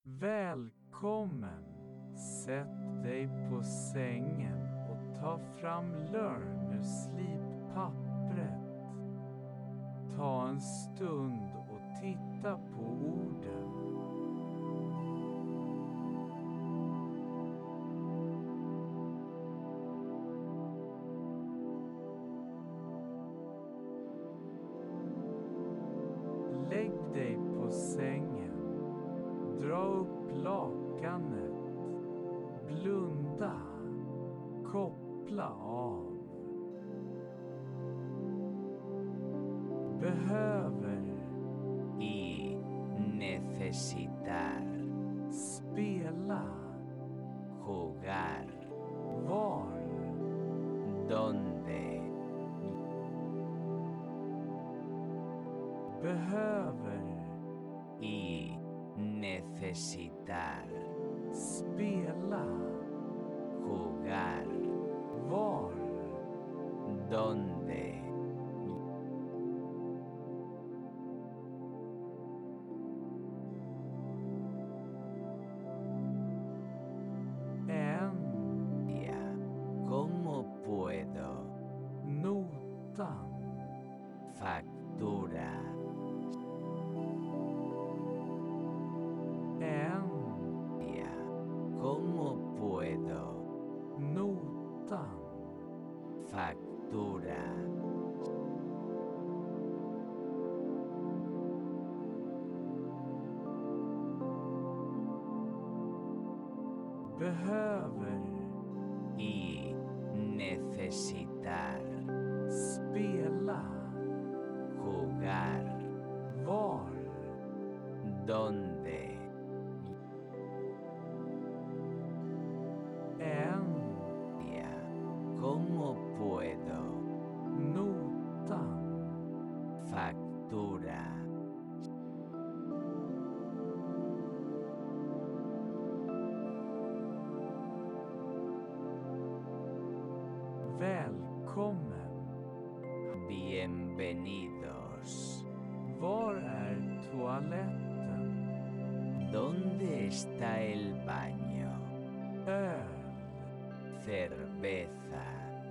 Välkommen! Sätt dig på sängen och ta fram learn ur slippappret. Ta en stund och titta på orden. Lägg dig på sängen. Dra upp lakanet. Blunda. Koppla av. Behöver. Y necesitar. Spela. Jugar. Var. Donde. Behöver. Y necesitar. Spela. Jugar. Var. Donde. En. ¿Cómo puedo? Notan. Factura. En. ¿Cómo puedo? Notan. Factura. Behöver. Y necesitar. Spela. Jugar. Var. Donde. En. ¿Cómo puedo? Notan. Factura. Välkommen. Bienvenidos. Var är toaletten? ¿Dónde está el baño? Öl. Cerveza.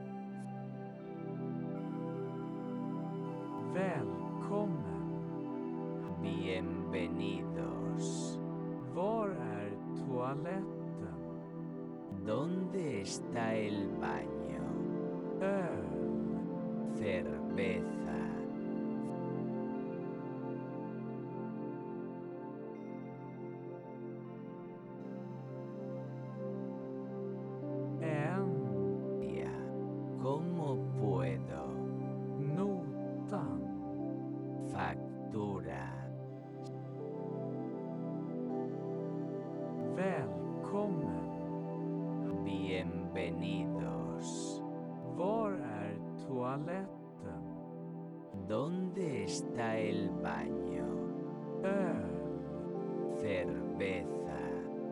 Välkommen. Bienvenidos. Var är toaletten? ¿Dónde está el baño? Öl. Cerveza. En. ¿Cómo puedo? Notan. Factura. Välkommen. Bienvenidos. Var är toaletten? ¿Dónde está el baño? Öl. Cerveza.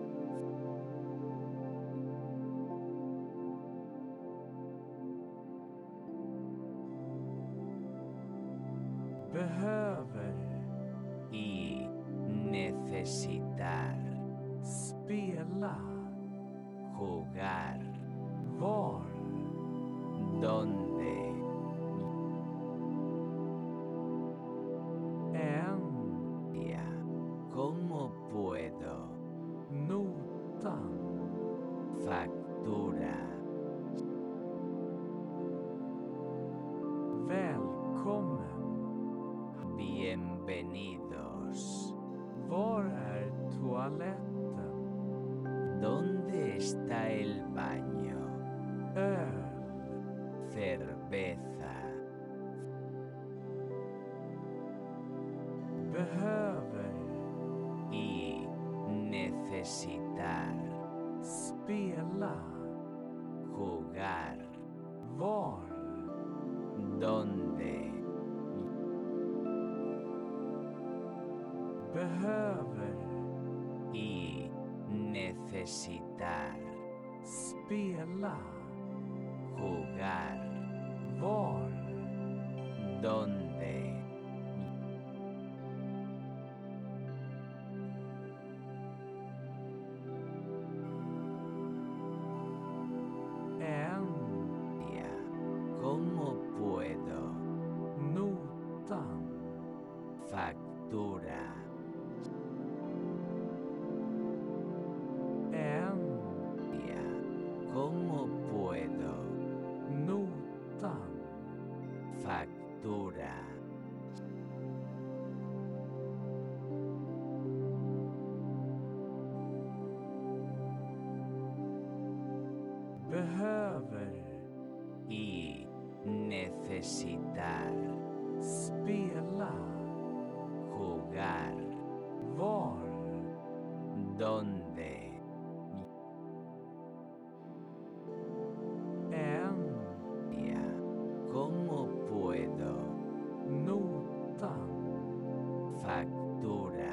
Behöver. Y necesitar. Spela. Jugar. Var. Donde. En. ¿Cómo puedo? Notan. Factura. Välkommen. Bienvenidos. Var är toaletten? ¿Dónde está el baño? Öl. Cerveza. Behöver. Y necesitar. Spela. Jugar. Var. Donde. Behöver. Y necesitar. Spela. Jugar. Var. Donde. behöver, y necesitar, spela, jugar, var, donde, en, ya, cómo puedo, notan, factura,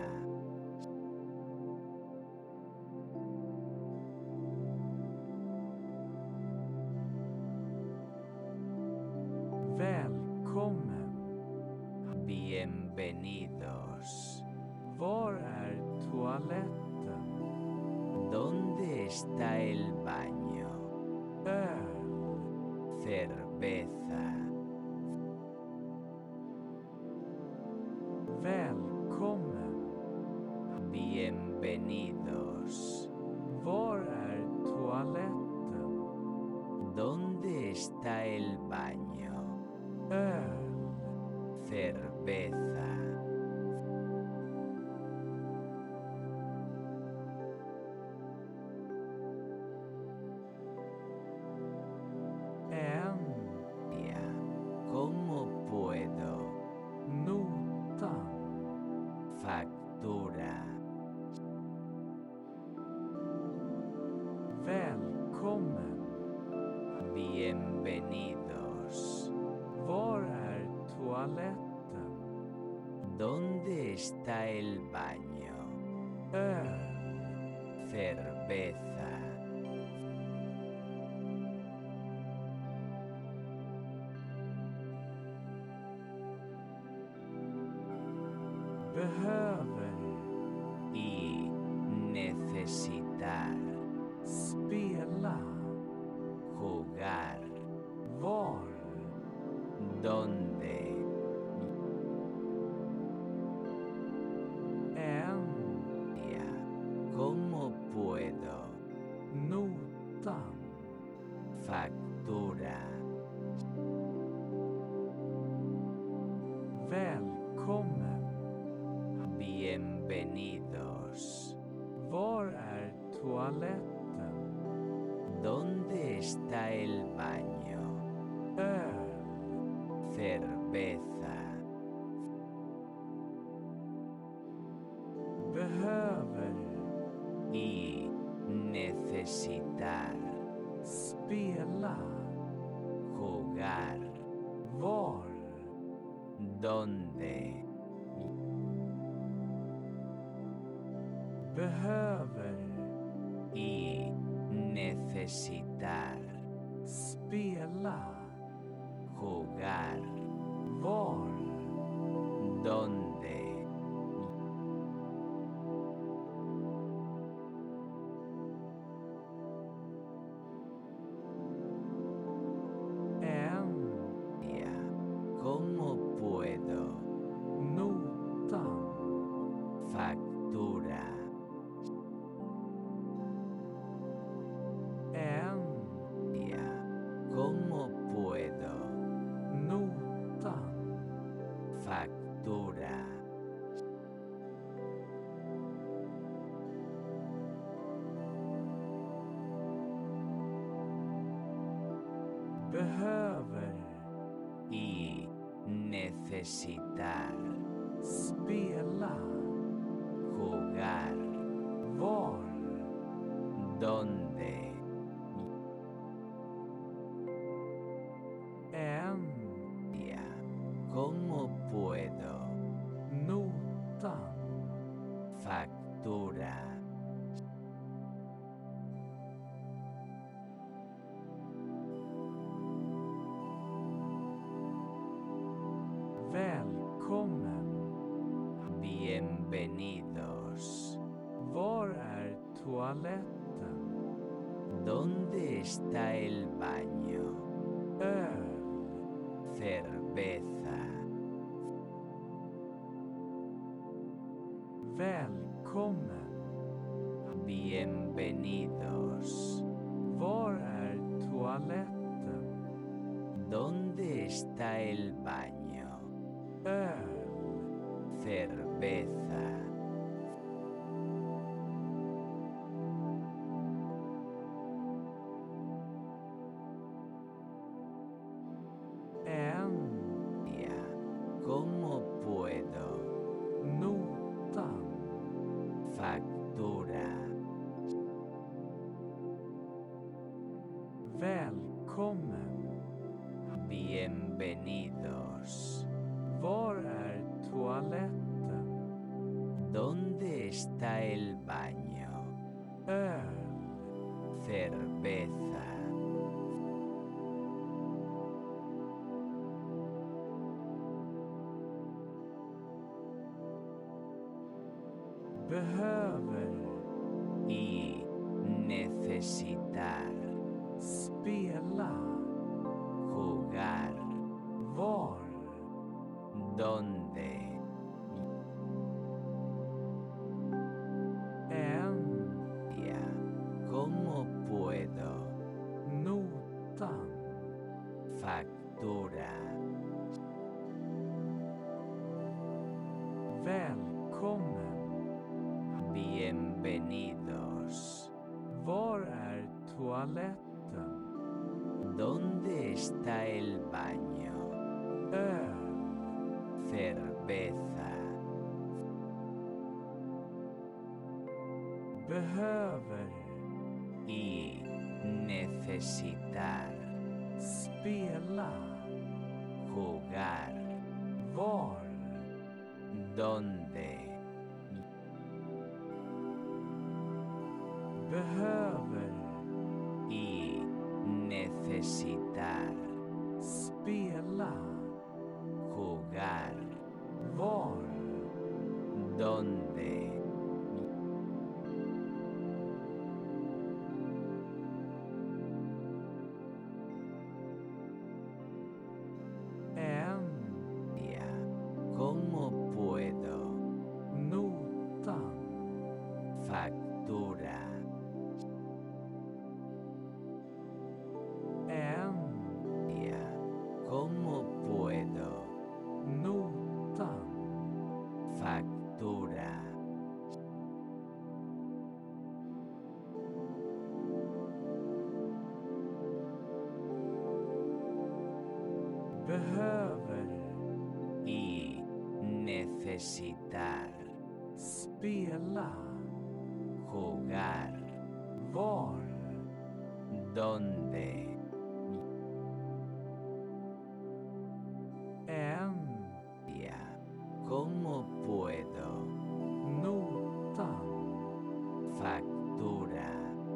välkommen, bienvenidos. var är toaletten, ¿Dónde está el baño? öl, Cerveza. välkommen, Bienvenidos. var är toaletten, ¿Dónde está el baño? öl, Cerveza. en, Ya. ¿Cómo puedo? notan, Factura. välkommen, Bienvenidos. var är toaletten, ¿Dónde está el baño? öl, Cerveza. behöver, Y necesitar, spela, jugar, var, donde, en, ya, cómo puedo, notan, factura, välkommen, bienvenidos, var är toaletten, ¿dónde está el baño? öl, Cerveza, behöver, y necesitar, spela, jugar, var, donde, behöver, y necesitar, spela, jugar, var, donde, en, ya, cómo puedo, notan, factura, en, ya, cómo puedo, notan, factura, behöver, y necesitar, spela, jugar, var, donde, en, ya, cómo puedo, notan, factura, välkommen, bienvenidos, var är toaletten, ¿dónde está el baño? öl, Cerveza, välkommen, bienvenidos, var är toaletten, ¿dónde está el baño? öl, Cerveza, Välkommen. Bienvenidos. Var är toaletten? ¿Dónde está el baño? Öl. Cerveza. Behöver. Y necesitar. Spela. Jugar. Var. ¿Dónde? En. Ya. ¿Cómo puedo? Notan. Factura. Välkommen. Bienvenidos. Var är toaletten? ¿Dónde está el baño? Öl. Cerveza. Behöver. Y necesitar. Spela. Jugar. Var. ¿Dónde? Behöver. Y necesitar. Spela. Jugar. Var. ¿Dónde? En. Ya. ¿Cómo puedo? Notan. Factura. En. Ya. ¿Cómo puedo? Notan. Factura. Behöver. Y necesitar. Spela. Jugar. Var. ¿Dónde? En. Ya. ¿Cómo puedo? Notan. Factura.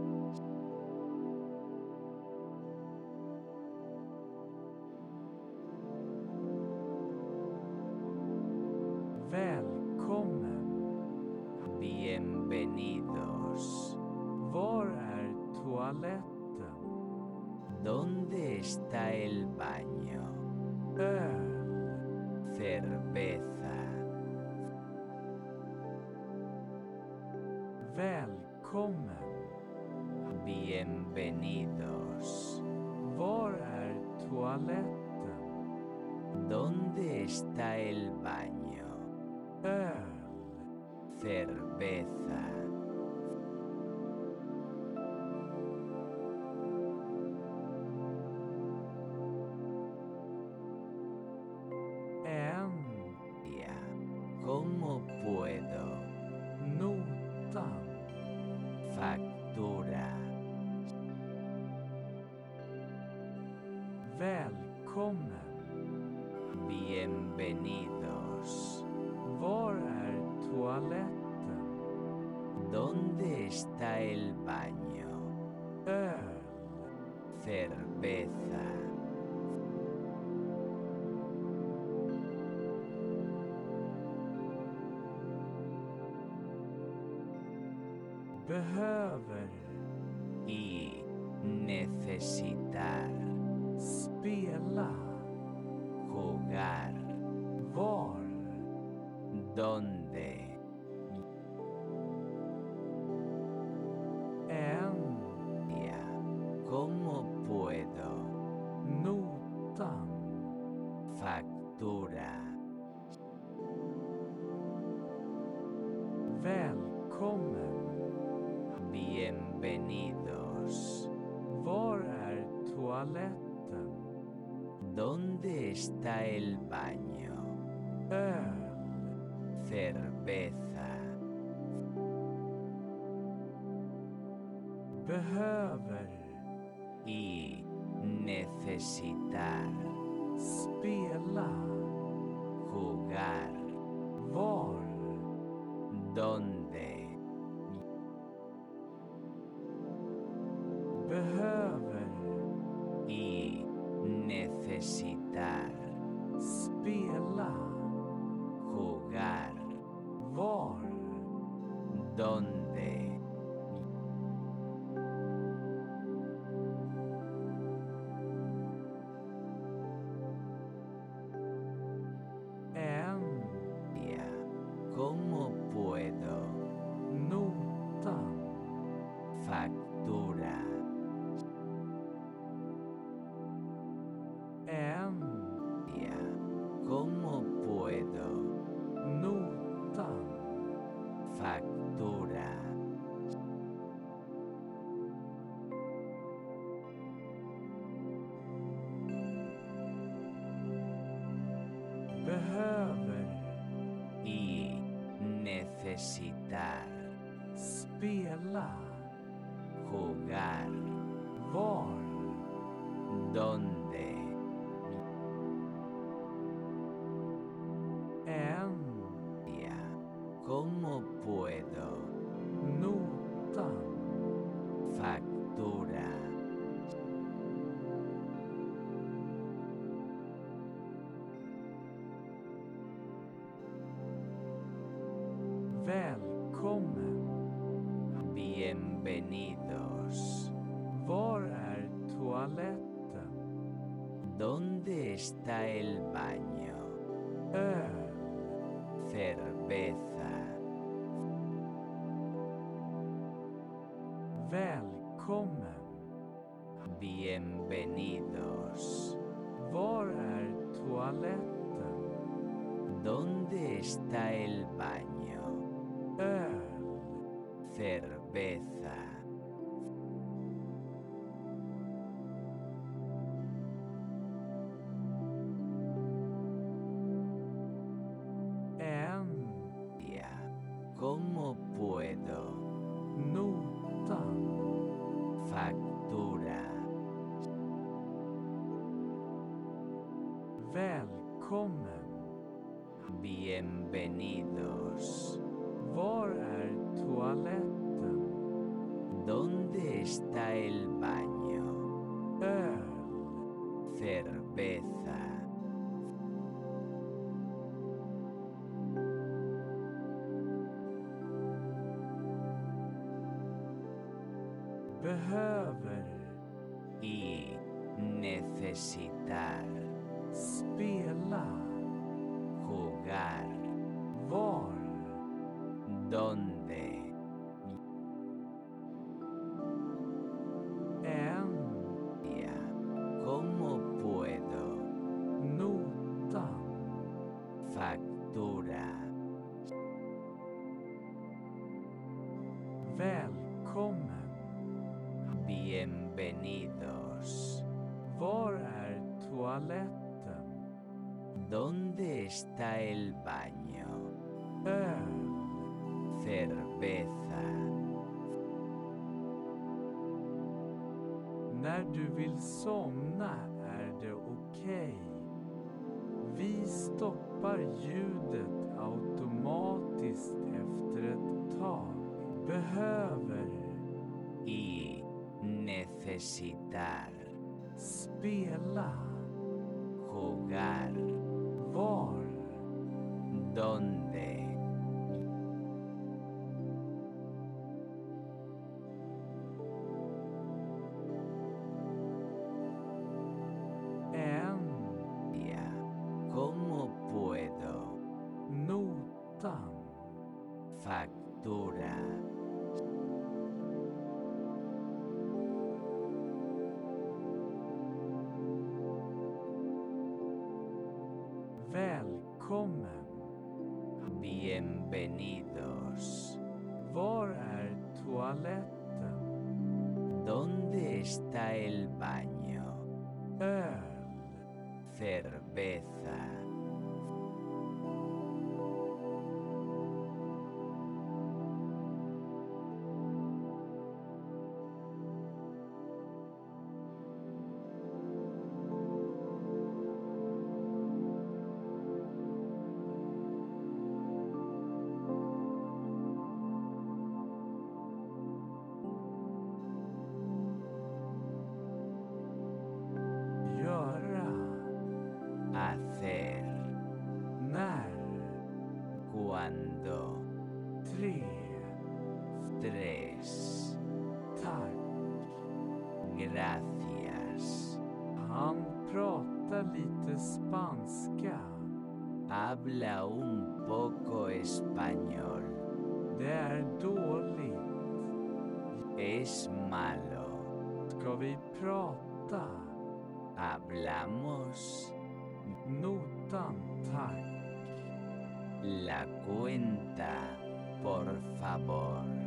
Välkommen. Bienvenidos. Var är toaletten? ¿Dónde está el baño? Öl. Cerveza. Välkommen. Bienvenidos. Var är toaletten? ¿Dónde está el baño? Öl. Cerveza. En. Ya. ¿Cómo puedo? Notan. Factura. Välkommen. Bienvenidos. Var är toaletten? ¿Dónde está el baño? Öl. Cerveza. Behöver. Y necesitar. Spela. Jugar. Var. ¿Dónde? En. Ya. ¿Cómo puedo? Notan. Factura. Välkommen. Bienvenidos. Var är toaletten? ¿Dónde está el baño? Öl. Cerveza. Behöver. Y necesitar. Spela. Jugar. Var. Donde. Behöver. Y necesitar. Spela. Jugar. Var. Donde. En. ¿Cómo puedo? Notan. Factura. En. ¿Cómo puedo? Notan. Factura. Behöver. Y necesitar. Spela. Jugar. Var. Donde. En. ¿Cómo puedo? Notan. Factura. Välkommen. Bienvenidos. Var är toaletten? ¿Dónde está el baño? Öl. Cerveza. Välkommen. Bienvenidos. Var är toaletten? ¿Dónde está el baño? Öl. Cerveza. En. ¿Cómo puedo? Notan. Factura. Välkommen. Bienvenidos. Var är toaletten? ¿Dónde está el baño? Öl. Cerveza. Behöver. Y necesitar. Spela. Jugar. Var. Donde. En. ¿Cómo puedo? Notan. Factura. Välkommen. Bienvenidos. Var är toaletten? ¿Dónde está el baño? Öl. Cerveza. När du vill somna är det okej. Vi stoppar ljudet automatiskt efter ett tag. Behöver. Y necesitar. Spela. Jugar. Var. Donde. En. ¿Cómo puedo? Notan. Factura. Välkommen. Bienvenidos. Var är toaletten? ¿Dónde está el baño? Öl. Cerveza. Gracias. Han pratar lite spanska. Habla un poco español. Det är dåligt. Es malo. Ska vi prata? Hablamos. Notan, tack. La cuenta, por favor.